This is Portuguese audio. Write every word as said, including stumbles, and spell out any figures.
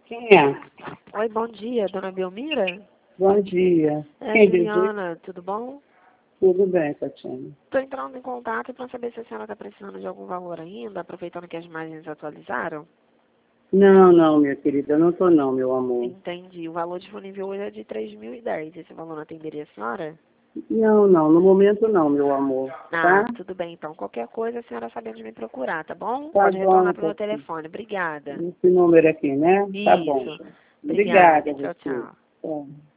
Quem é? Oi, bom dia, dona Belmira? Bom dia. É, Quem Juliana, tudo bom? Tudo bem, Tatiana. Estou entrando em contato para saber se a senhora está precisando de algum valor ainda, aproveitando que as imagens atualizaram. Não, não, minha querida, eu não tô não, meu amor. Entendi. O valor disponível hoje é de três mil e dez. Esse valor não atenderia a senhora? Não, não, no momento não, meu amor. Ah, Tá? tudo bem. Então, qualquer coisa, a senhora sabe onde me procurar, tá bom? Tá Pode bom, retornar para o meu Tatiana. telefone. Obrigada. Esse número aqui, né? Tá bom. Isso. Obrigada, Obrigada. Tchau, você. tchau. Tá.